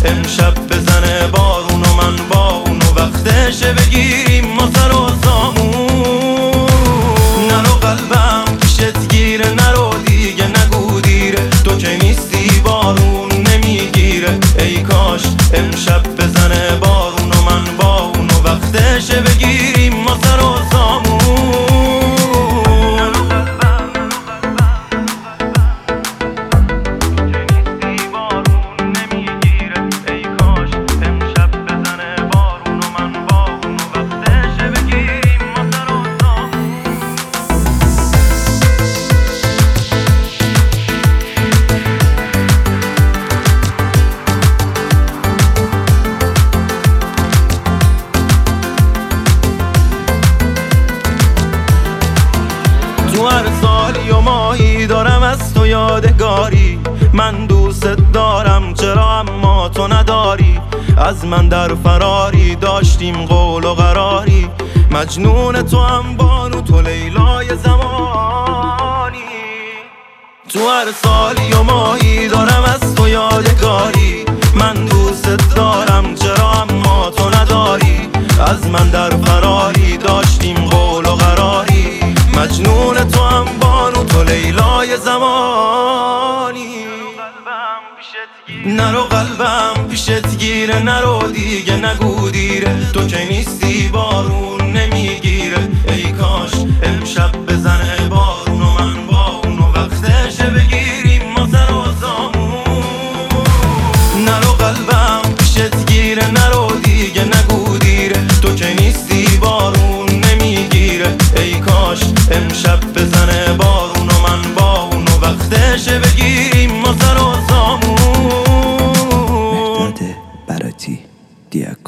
امشب بزنه بارون و من با اونو وقتشه بگیریم ما سر و سامون. نرو قلبم پیشت گیره، نرو دیگه نگو دیره، تو که نیستی بارون نمیگیره. ای کاش امشب بزنه بارون و من با اونو وقتشه بگیریم ما سر و سامون. تو هر سالی و ماهی دارم از تو یادگاری، من دوست دارم چرا اما تو نداری. از من در فراری داشتیم قول و قراری، مجنون تو هم بانو تو لیلای زمانی. تو هر سالی و ماهی دارم از تو یادگاری، من دوست دارم چرا اما تو نداری. از من در فراری داشتیم قول و قراری، مجنون تو هم بانو تو لیلای زمانی. نرو قلبم پیشت گیره، نرو دیگه نگو دیره، تو که نیستی بارون نمیگیره. ای کاش امشب بزنه بارون و من با اونو وقتشه بگیریم ما سر و سامون. نرو قلبم پیشت گیره، نرو دیگه نگو دیره، تو که نیستی بارون نمیگیره. ای کاش امشب بزنه بارون و من با اونو وقتشه بگیریم ما سر و سامون. مهداد براتی دیاکو.